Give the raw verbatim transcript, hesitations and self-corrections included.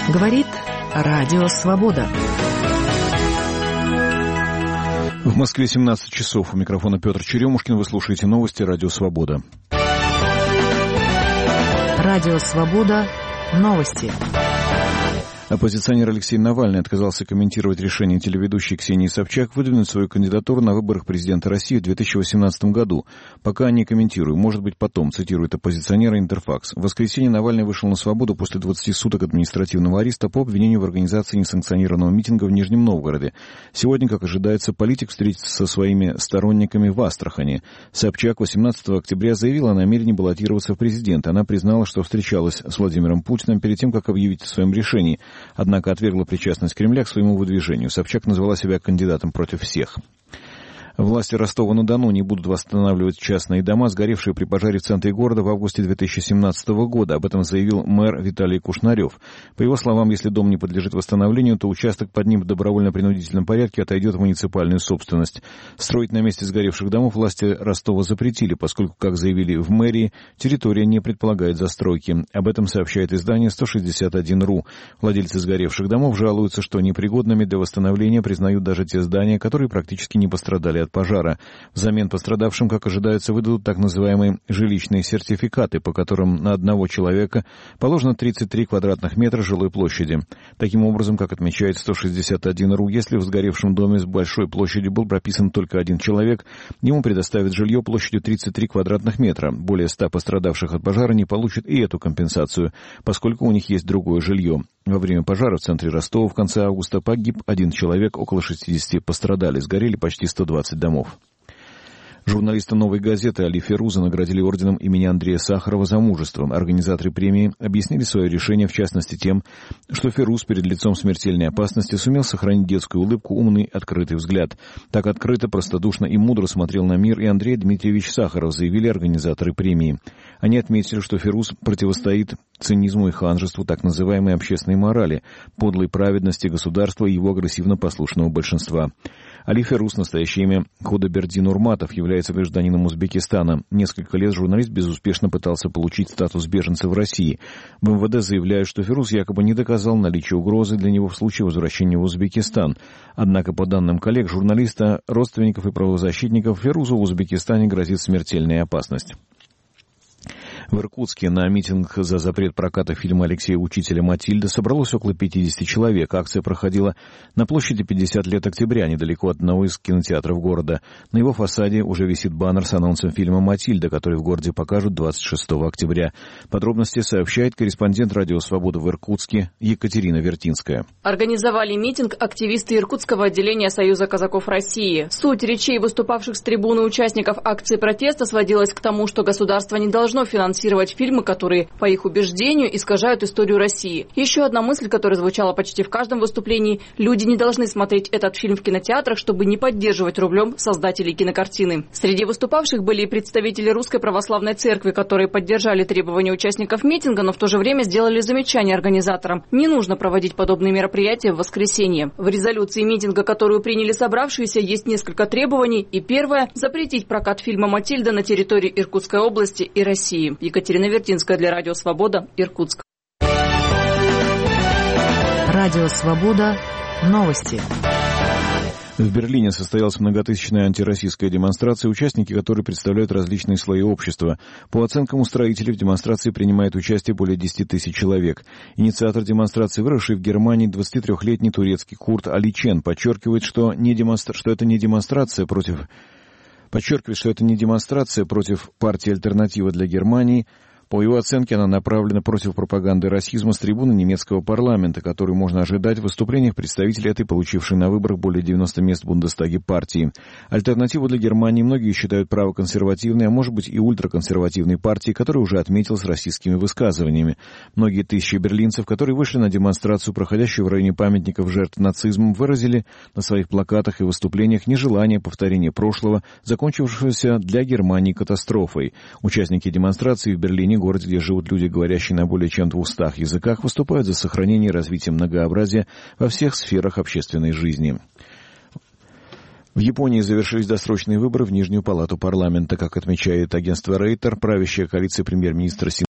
Говорит Радио Свобода. В Москве семнадцать часов. У микрофона Петр Черемушкин. Вы слушаете новости Радио Свобода. Радио Свобода. Новости. Оппозиционер Алексей Навальный отказался комментировать решение телеведущей Ксении Собчак выдвинуть свою кандидатуру на выборах президента России в две тысячи восемнадцатом году. «Пока не комментирую. Может быть, потом», цитирует оппозиционера Интерфакс. В воскресенье Навальный вышел на свободу после двадцати суток административного ареста по обвинению в организации несанкционированного митинга в Нижнем Новгороде. Сегодня, как ожидается, политик встретится со своими сторонниками в Астрахани. Собчак восемнадцатого октября заявила о намерении баллотироваться в президенты. Она признала, что встречалась с Владимиром Путиным перед тем, как объявить о своем решении. Однако отвергла причастность Кремля к своему выдвижению. Собчак назвала себя кандидатом против всех. Власти Ростова-на-Дону не будут восстанавливать частные дома, сгоревшие при пожаре в центре города в августе две тысячи семнадцатого года. Об этом заявил мэр Виталий Кушнарев. По его словам, если дом не подлежит восстановлению, то участок под ним в добровольно-принудительном порядке отойдет в муниципальную собственность. Строить на месте сгоревших домов власти Ростова запретили, поскольку, как заявили в мэрии, территория не предполагает застройки. Об этом сообщает издание сто шестьдесят один точка ру. Владельцы сгоревших домов жалуются, что непригодными для восстановления признают даже те здания, которые практически не пострадали от пожара. Взамен пострадавшим, как ожидается, выдадут так называемые жилищные сертификаты, по которым на одного человека положено тридцать три квадратных метра жилой площади. Таким образом, как отмечает сто шестьдесят один точка ру, если в сгоревшем доме с большой площадью был прописан только один человек, ему предоставят жилье площадью тридцать три квадратных метра. Более ста пострадавших от пожара не получат и эту компенсацию, поскольку у них есть другое жилье. Во время пожара в центре Ростова в конце августа погиб один человек, около шестидесяти пострадали, сгорели почти сто двадцать домов. Журналиста «Новой газеты» Али Феруза наградили орденом имени Андрея Сахарова за мужество. Организаторы премии объяснили свое решение, в частности, тем, что Феруз перед лицом смертельной опасности сумел сохранить детскую улыбку, умный, открытый взгляд. Так открыто, простодушно и мудро смотрел на мир и Андрей Дмитриевич Сахаров, заявили организаторы премии. Они отметили, что Феруз противостоит цинизму и ханжеству так называемой общественной морали, подлой праведности государства и его агрессивно-послушного большинства. Али Феруз, настоящее имя Худабердин Урматов, является гражданином Узбекистана. Несколько лет журналист безуспешно пытался получить статус беженца в России. В эм вэ дэ заявляют, что Феруз якобы не доказал наличие угрозы для него в случае возвращения в Узбекистан. Однако, по данным коллег журналиста, родственников и правозащитников, Ферузу в Узбекистане грозит смертельная опасность. В Иркутске на митинг за запрет проката фильма Алексея Учителя «Матильда» собралось около пятидесяти человек. Акция проходила на площади пятьдесят лет октября, недалеко от одного из кинотеатров города. На его фасаде уже висит баннер с анонсом фильма «Матильда», который в городе покажут двадцать шестого октября. Подробности сообщает корреспондент «Радио Свобода» в Иркутске Екатерина Вертинская. Организовали митинг активисты Иркутского отделения Союза казаков России. Суть речей выступавших с трибуны участников акции протеста сводилась к тому, что государство не должно финансировать фильмы, которые, по их убеждению, искажают историю России. Еще одна мысль, которая звучала почти в каждом выступлении: люди не должны смотреть этот фильм в кинотеатрах, чтобы не поддерживать рублем создателей кинокартины. Среди выступавших были и представители Русской Православной Церкви, которые поддержали требования участников митинга, но в то же время сделали замечание организаторам: не нужно проводить подобные мероприятия в воскресенье. В резолюции митинга, которую приняли собравшиеся, есть несколько требований. И первое – запретить прокат фильма «Матильда» на территории Иркутской области и России. Екатерина Вертинская для Радио Свобода, Иркутск. Радио Свобода. Новости. В Берлине состоялась многотысячная антироссийская демонстрация, участники которой представляют различные слои общества. По оценкам устроителей, в демонстрации принимает участие более десяти тысяч человек. Инициатор демонстрации, выросший в Германии двадцатитрёхлетний турецкий курд Али Чен, подчеркивает, что, не демонстра... что это не демонстрация против... Подчеркивает, что это не демонстрация против партии «Альтернатива для Германии». По его оценке, она направлена против пропаганды расизма с трибуны немецкого парламента, которую можно ожидать в выступлениях представителей этой, получившей на выборах более девяноста мест в Бундестаге партии. Альтернативу для Германии многие считают правоконсервативной, а может быть и ультраконсервативной партией, которая уже отметилась расистскими высказываниями. Многие тысячи берлинцев, которые вышли на демонстрацию, проходящую в районе памятников жертв нацизмом, выразили на своих плакатах и выступлениях нежелание повторения прошлого, закончившегося для Германии катастрофой. Участники демонстрации в Берлине, городе, где живут люди, говорящие на более чем двухстах языках, выступают за сохранение и развитие многообразия во всех сферах общественной жизни. В Японии завершились досрочные выборы в Нижнюю палату парламента. Как отмечает агентство Рейтер, правящая коалиция премьер-министра